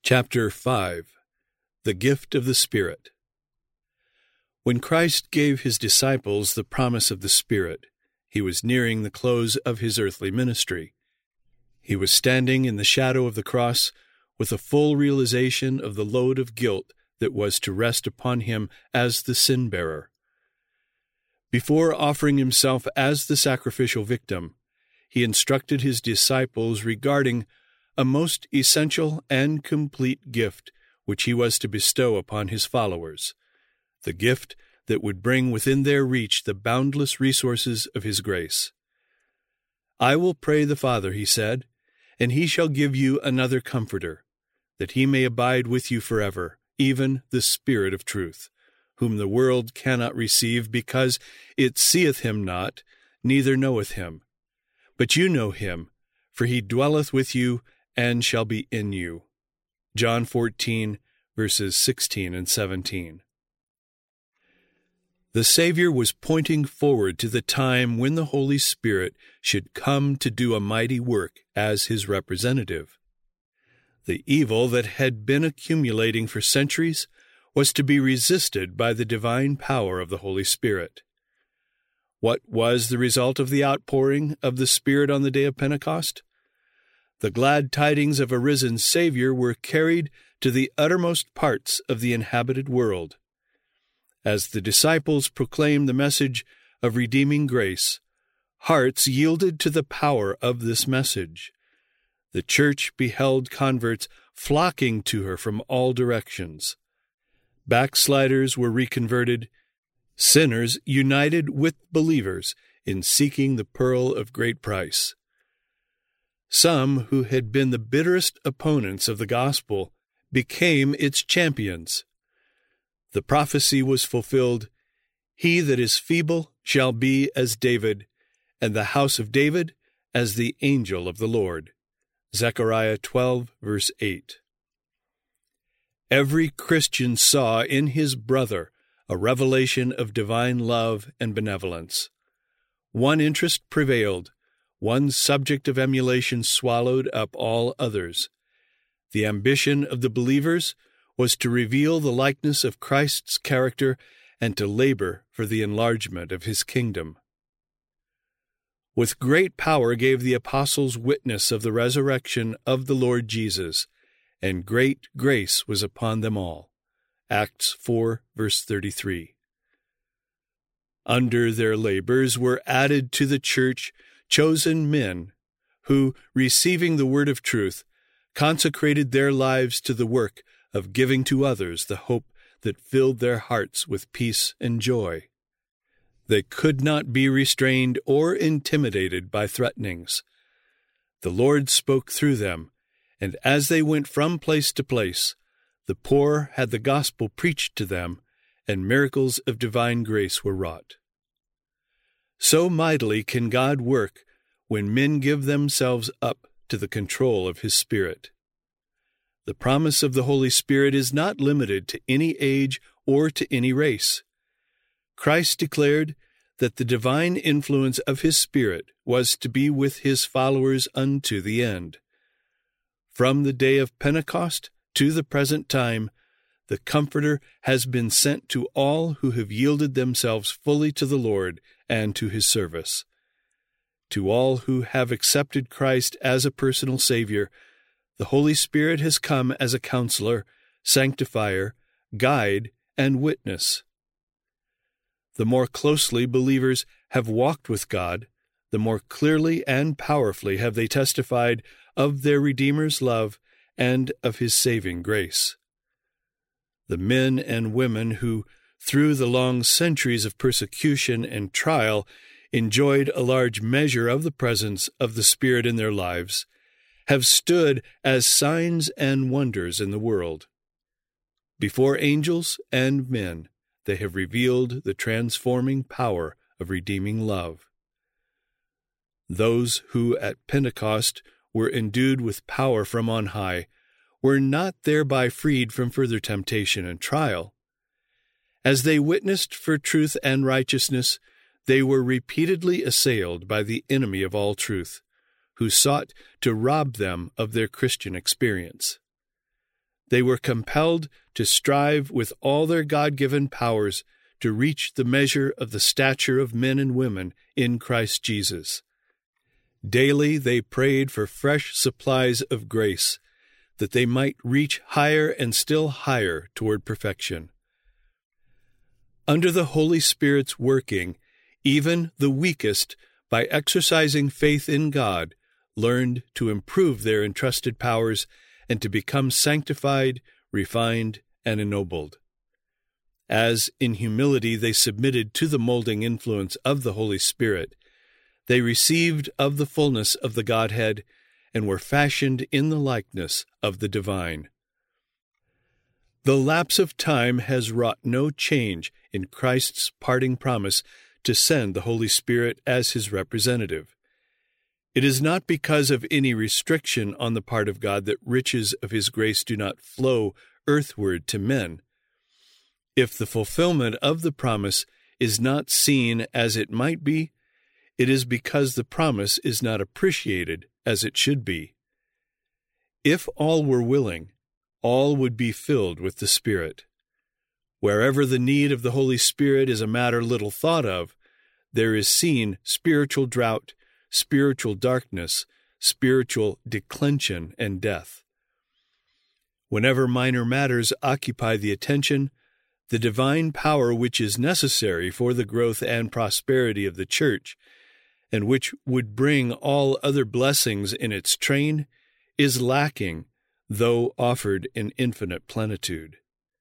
Chapter 5. The Gift of the Spirit. When Christ gave his disciples the promise of the Spirit, he was nearing the close of his earthly ministry. He was standing in the shadow of the cross with a full realization of the load of guilt that was to rest upon him as the sin-bearer. Before offering himself as the sacrificial victim, he instructed his disciples regarding a most essential and complete gift which he was to bestow upon his followers, the gift that would bring within their reach the boundless resources of his grace. "I will pray the Father," he said, "and he shall give you another Comforter, that he may abide with you forever, even the Spirit of truth, whom the world cannot receive, because it seeth him not, neither knoweth him. But you know him, for he dwelleth with you and shall be in you." John 14, verses 16 and 17. The Savior was pointing forward to the time when the Holy Spirit should come to do a mighty work as his representative. The evil that had been accumulating for centuries was to be resisted by the divine power of the Holy Spirit. What was the result of the outpouring of the Spirit on the day of Pentecost? The glad tidings of a risen Savior were carried to the uttermost parts of the inhabited world. As the disciples proclaimed the message of redeeming grace, hearts yielded to the power of this message. The church beheld converts flocking to her from all directions. Backsliders were reconverted, sinners united with believers in seeking the pearl of great price. Some who had been the bitterest opponents of the gospel became its champions. The prophecy was fulfilled, "He that is feeble shall be as David, and the house of David as the angel of the Lord." Zechariah 12, verse 8. Every Christian saw in his brother a revelation of divine love and benevolence. One interest prevailed. One subject of emulation swallowed up all others. The ambition of the believers was to reveal the likeness of Christ's character and to labor for the enlargement of his kingdom. With great power gave the apostles witness of the resurrection of the Lord Jesus, and great grace was upon them all. Acts 4, verse 33. Under their labors were added to the church chosen men who, receiving the word of truth, consecrated their lives to the work of giving to others the hope that filled their hearts with peace and joy. They could not be restrained or intimidated by threatenings. The Lord spoke through them, and as they went from place to place, the poor had the gospel preached to them, and miracles of divine grace were wrought. So mightily can God work when men give themselves up to the control of his Spirit. The promise of the Holy Spirit is not limited to any age or to any race. Christ declared that the divine influence of his Spirit was to be with his followers unto the end. From the day of Pentecost to the present time, the Comforter has been sent to all who have yielded themselves fully to the Lord and to his service. To all who have accepted Christ as a personal Savior, the Holy Spirit has come as a counselor, sanctifier, guide, and witness. The more closely believers have walked with God, the more clearly and powerfully have they testified of their Redeemer's love and of his saving grace. The men and women who, through the long centuries of persecution and trial, enjoyed a large measure of the presence of the Spirit in their lives, have stood as signs and wonders in the world. Before angels and men, they have revealed the transforming power of redeeming love. Those who at Pentecost were endued with power from on high were not thereby freed from further temptation and trial. As they witnessed for truth and righteousness, they were repeatedly assailed by the enemy of all truth, who sought to rob them of their Christian experience. They were compelled to strive with all their God-given powers to reach the measure of the stature of men and women in Christ Jesus. Daily they prayed for fresh supplies of grace, that they might reach higher and still higher toward perfection. Under the Holy Spirit's working, even the weakest, by exercising faith in God, learned to improve their entrusted powers and to become sanctified, refined, and ennobled. As in humility they submitted to the molding influence of the Holy Spirit, they received of the fullness of the Godhead and were fashioned in the likeness of the divine. The lapse of time has wrought no change in Christ's parting promise to send the Holy Spirit as his representative. It is not because of any restriction on the part of God that riches of his grace do not flow earthward to men. If the fulfillment of the promise is not seen as it might be, it is because the promise is not appreciated as it should be. If all were willing, all would be filled with the Spirit. Wherever the need of the Holy Spirit is a matter little thought of, there is seen spiritual drought, spiritual darkness, spiritual declension, and death. Whenever minor matters occupy the attention, the divine power which is necessary for the growth and prosperity of the Church, and which would bring all other blessings in its train, is lacking, though offered in infinite plenitude.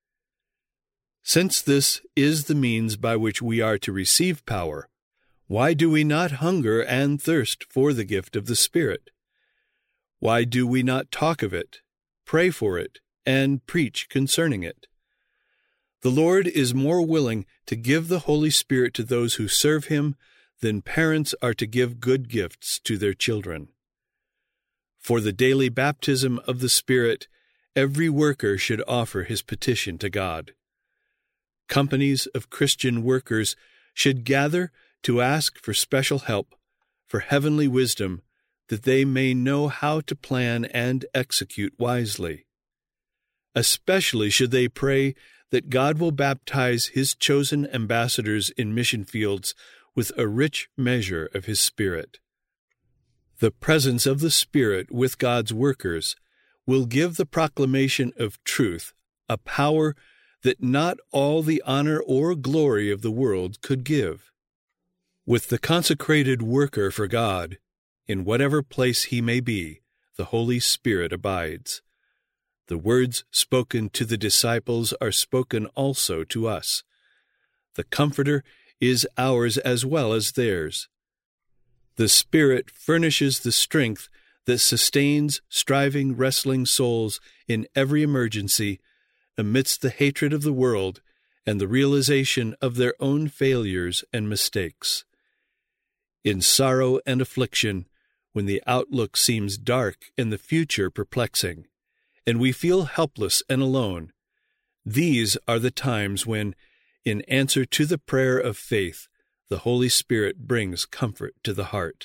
Since this is the means by which we are to receive power, why do we not hunger and thirst for the gift of the Spirit? Why do we not talk of it, pray for it, and preach concerning it? The Lord is more willing to give the Holy Spirit to those who serve him than parents are to give good gifts to their children. For the daily baptism of the Spirit, every worker should offer his petition to God. Companies of Christian workers should gather to ask for special help, for heavenly wisdom, that they may know how to plan and execute wisely. Especially should they pray that God will baptize his chosen ambassadors in mission fields with a rich measure of his Spirit. The presence of the Spirit with God's workers will give the proclamation of truth a power that not all the honor or glory of the world could give. With the consecrated worker for God, in whatever place he may be, the Holy Spirit abides. The words spoken to the disciples are spoken also to us. The Comforter is ours as well as theirs. The Spirit furnishes the strength that sustains striving, wrestling souls in every emergency, amidst the hatred of the world and the realization of their own failures and mistakes. In sorrow and affliction, when the outlook seems dark and the future perplexing, and we feel helpless and alone, these are the times when, in answer to the prayer of faith, the Holy Spirit brings comfort to the heart.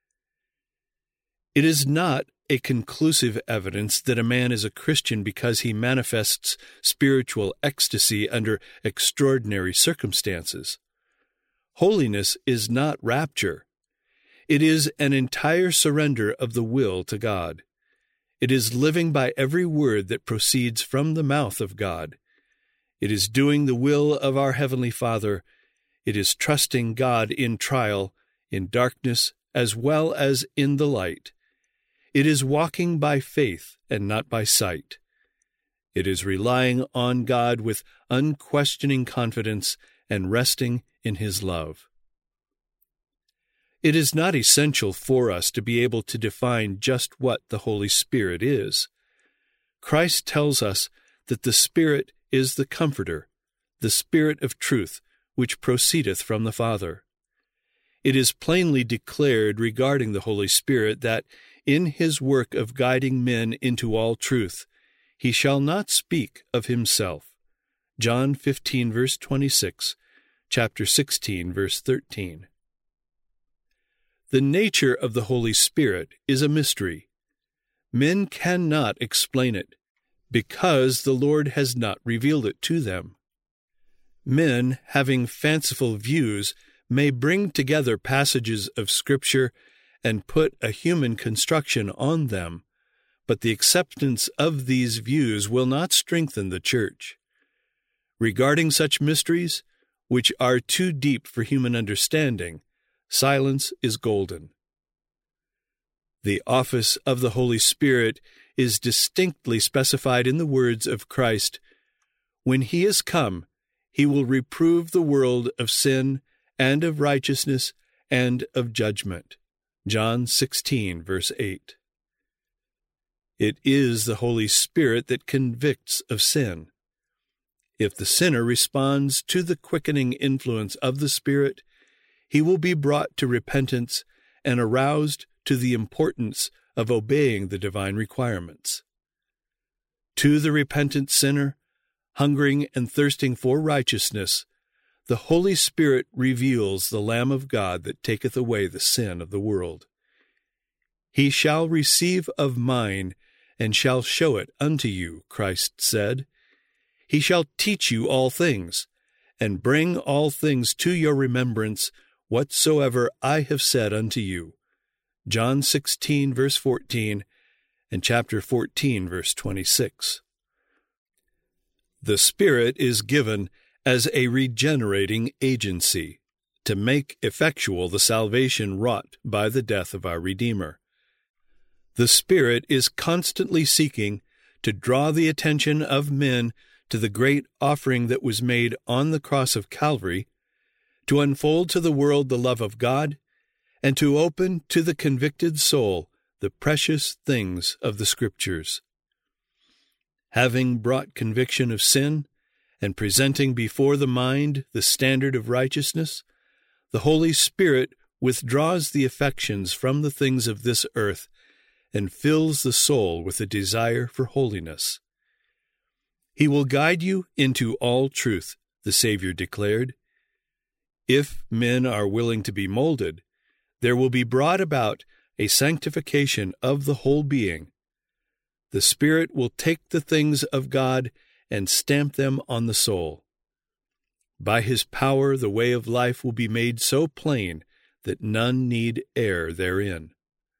It is not a conclusive evidence that a man is a Christian because he manifests spiritual ecstasy under extraordinary circumstances. Holiness is not rapture. It is an entire surrender of the will to God. It is living by every word that proceeds from the mouth of God. It is doing the will of our Heavenly Father. It is trusting God in trial, in darkness, as well as in the light. It is walking by faith and not by sight. It is relying on God with unquestioning confidence and resting in his love. It is not essential for us to be able to define just what the Holy Spirit is. Christ tells us that the Spirit is the Comforter, the Spirit of truth, which proceedeth from the Father. It is plainly declared regarding the Holy Spirit that, in his work of guiding men into all truth, he shall not speak of himself. John 15, verse 26, chapter 16, verse 13. The nature of the Holy Spirit is a mystery. Men cannot explain it. because the Lord has not revealed it to them. Men, having fanciful views, may bring together passages of Scripture and put a human construction on them, but the acceptance of these views will not strengthen the Church. Regarding such mysteries, which are too deep for human understanding, silence is golden. The office of the Holy Spirit is distinctly specified in the words of Christ, "When he is come, he will reprove the world of sin and of righteousness and of judgment." John 16, verse 8. It is the Holy Spirit that convicts of sin. If the sinner responds to the quickening influence of the Spirit, he will be brought to repentance and aroused to the importance of obeying the divine requirements. To the repentant sinner, hungering and thirsting for righteousness, the Holy Spirit reveals the Lamb of God that taketh away the sin of the world. "He shall receive of mine, and shall show it unto you," Christ said. "He shall teach you all things, and bring all things to your remembrance, whatsoever I have said unto you." John 16, verse 14, and chapter 14, verse 26. The Spirit is given as a regenerating agency to make effectual the salvation wrought by the death of our Redeemer. The Spirit is constantly seeking to draw the attention of men to the great offering that was made on the cross of Calvary, to unfold to the world the love of God, and to open to the convicted soul the precious things of the Scriptures. Having brought conviction of sin, and presenting before the mind the standard of righteousness, the Holy Spirit withdraws the affections from the things of this earth and fills the soul with a desire for holiness. "He will guide you into all truth," the Savior declared. If men are willing to be molded, there will be brought about a sanctification of the whole being. The Spirit will take the things of God and stamp them on the soul. By His power, the way of life will be made so plain that none need err therein.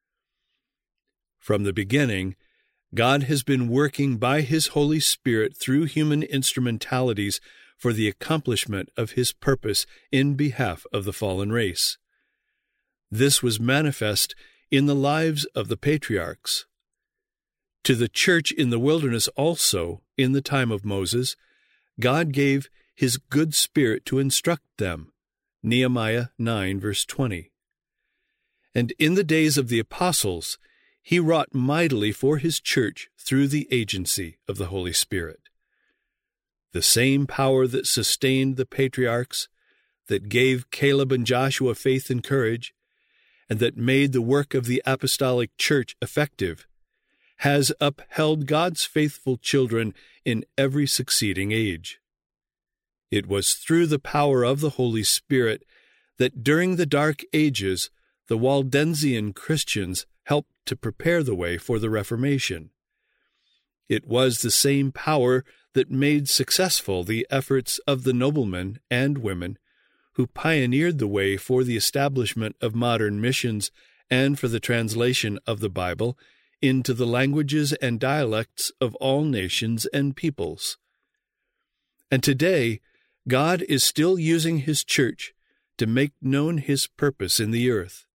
From the beginning, God has been working by His Holy Spirit through human instrumentalities for the accomplishment of His purpose in behalf of the fallen race. This was manifest in the lives of the patriarchs. To the church in the wilderness also, in the time of Moses, God gave His good Spirit to instruct them. Nehemiah 9, verse 20. And in the days of the apostles, He wrought mightily for His church through the agency of the Holy Spirit. The same power that sustained the patriarchs, that gave Caleb and Joshua faith and courage, and that made the work of the apostolic church effective, has upheld God's faithful children in every succeeding age. It was through the power of the Holy Spirit that during the Dark Ages the Waldensian Christians helped to prepare the way for the Reformation. It was the same power that made successful the efforts of the noblemen and women who pioneered the way for the establishment of modern missions and for the translation of the Bible into the languages and dialects of all nations and peoples. And today, God is still using His church to make known His purpose in the earth.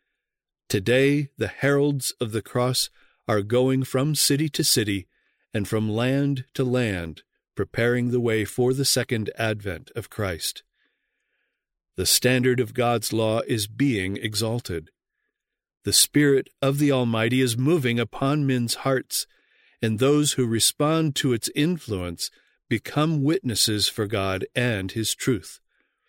Today, the heralds of the cross are going from city to city and from land to land, preparing the way for the second advent of Christ. The standard of God's law is being exalted. The Spirit of the Almighty is moving upon men's hearts, and those who respond to its influence become witnesses for God and His truth.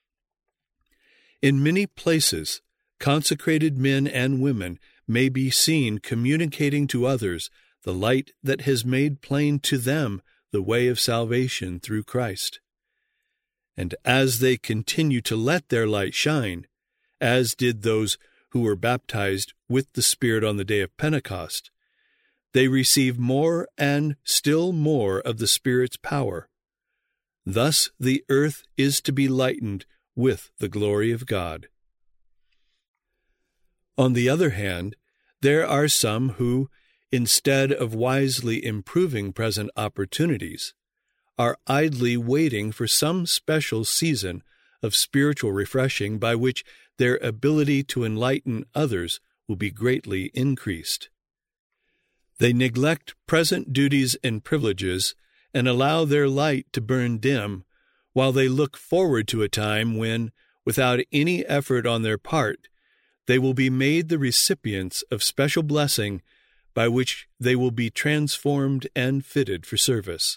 In many places, consecrated men and women may be seen communicating to others the light that has made plain to them the way of salvation through Christ. And as they continue to let their light shine, as did those who were baptized with the Spirit on the day of Pentecost, they receive more and still more of the Spirit's power. Thus the earth is to be lightened with the glory of God. On the other hand, there are some who, instead of wisely improving present opportunities, are idly waiting for some special season of spiritual refreshing by which their ability to enlighten others will be greatly increased. They neglect present duties and privileges and allow their light to burn dim, while they look forward to a time when, without any effort on their part, they will be made the recipients of special blessing by which they will be transformed and fitted for service.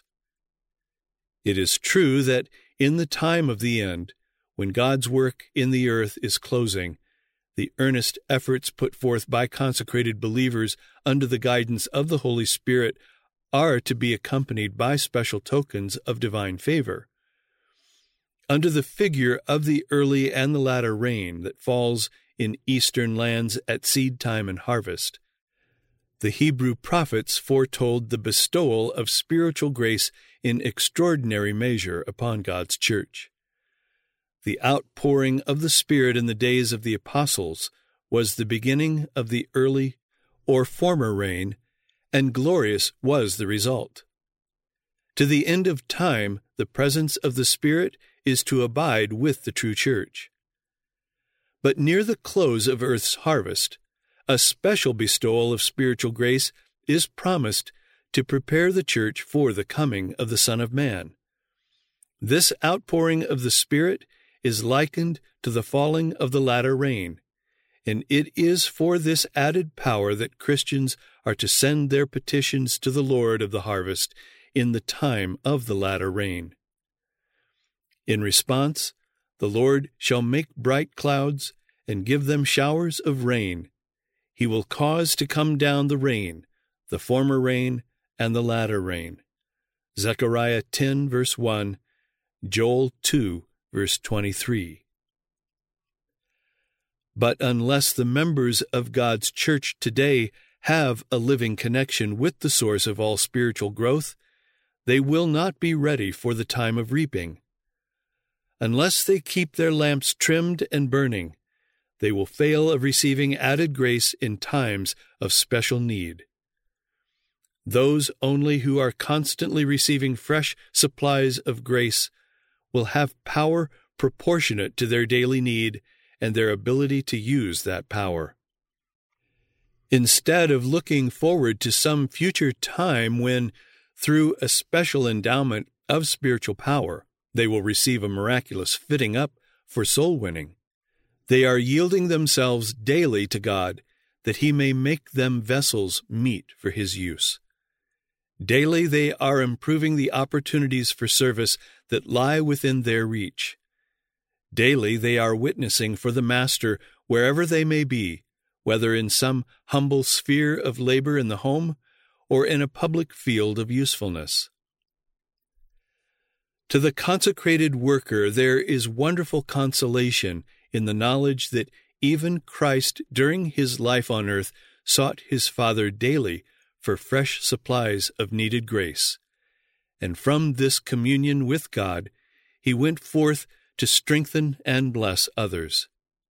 It is true that in the time of the end, when God's work in the earth is closing, the earnest efforts put forth by consecrated believers under the guidance of the Holy Spirit are to be accompanied by special tokens of divine favor. Under the figure of the early and the latter rain that falls in eastern lands at seed time and harvest, the Hebrew prophets foretold the bestowal of spiritual grace in extraordinary measure upon God's church. The outpouring of the Spirit in the days of the apostles was the beginning of the early or former rain, and glorious was the result. To the end of time, the presence of the Spirit is to abide with the true church. But near the close of earth's harvest, a special bestowal of spiritual grace is promised to prepare the church for the coming of the Son of Man. This outpouring of the Spirit is likened to the falling of the latter rain, and it is for this added power that Christians are to send their petitions to the Lord of the harvest in the time of the latter rain. In response, the Lord shall make bright clouds and give them showers of rain. He will cause to come down the rain, the former rain and the latter rain. Zechariah 10, verse 1, Joel 2, verse 23. But unless the members of God's church today have a living connection with the source of all spiritual growth, they will not be ready for the time of reaping. Unless they keep their lamps trimmed and burning, they will fail of receiving added grace in times of special need. Those only who are constantly receiving fresh supplies of grace will have power proportionate to their daily need and their ability to use that power. Instead of looking forward to some future time when, through a special endowment of spiritual power, they will receive a miraculous fitting up for soul winning, they are yielding themselves daily to God that He may make them vessels meet for His use. Daily they are improving the opportunities for service that lie within their reach. Daily they are witnessing for the Master wherever they may be, whether in some humble sphere of labor in the home or in a public field of usefulness. To the consecrated worker there is wonderful consolation in the knowledge that even Christ during His life on earth sought His Father daily for fresh supplies of needed grace, and from this communion with God He went forth to strengthen and bless others.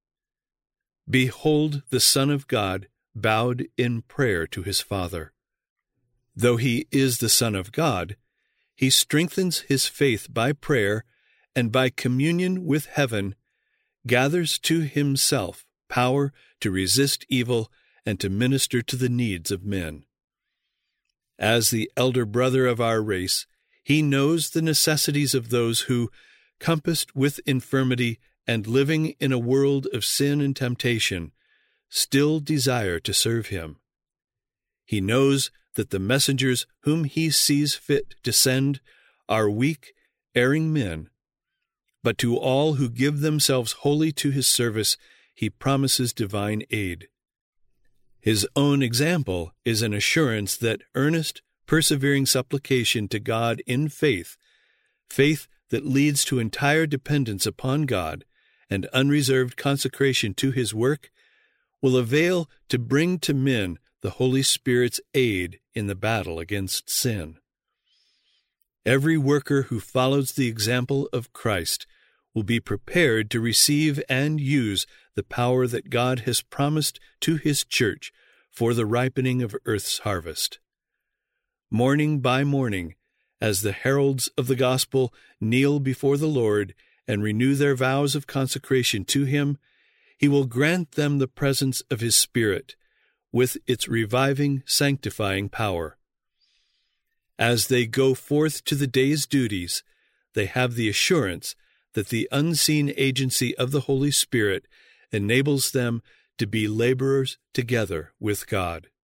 Behold the Son of God bowed in prayer to His Father. Though He is the Son of God, He strengthens His faith by prayer and by communion with heaven gathers to Himself power to resist evil and to minister to the needs of men. As the elder brother of our race, He knows the necessities of those who, compassed with infirmity and living in a world of sin and temptation, still desire to serve Him. He knows that the messengers whom He sees fit to send are weak, erring men, but to all who give themselves wholly to His service, He promises divine aid. His own example is an assurance that earnest, persevering supplication to God in faith, faith that leads to entire dependence upon God and unreserved consecration to His work, will avail to bring to men the Holy Spirit's aid in the battle against sin. Every worker who follows the example of Christ will be prepared to receive and use the power that God has promised to His church for the ripening of earth's harvest. Morning by morning, as the heralds of the gospel kneel before the Lord and renew their vows of consecration to Him, He will grant them the presence of His Spirit, with its reviving, sanctifying power. As they go forth to the day's duties, they have the assurance that the unseen agency of the Holy Spirit enables them to be laborers together with God.